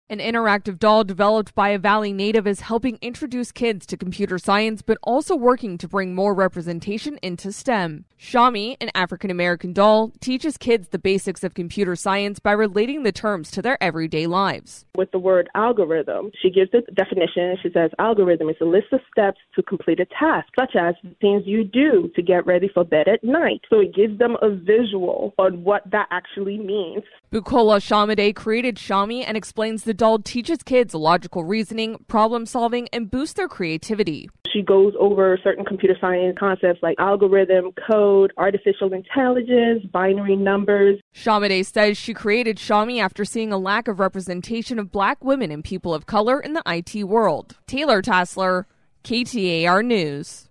An interactive doll developed by a Valley native is helping introduce kids to computer science, but also working to bring more representation into STEM. Shami, an African-American doll, teaches kids the basics of computer science by relating the terms to their everyday lives. With the word algorithm, she gives the definition. She says algorithm is a list of steps to complete a task, such as the things you do to get ready for bed at night. So it gives them a visual on what that actually means. Bukola Shamade created Shami and explains the doll teaches kids logical reasoning, problem solving, and boosts their creativity. She goes over certain computer science concepts like algorithm, code, artificial intelligence, binary numbers. Shamade says she created Shami after seeing a lack of representation of Black women and people of color in the IT world. Taylor Tassler, KTAR News.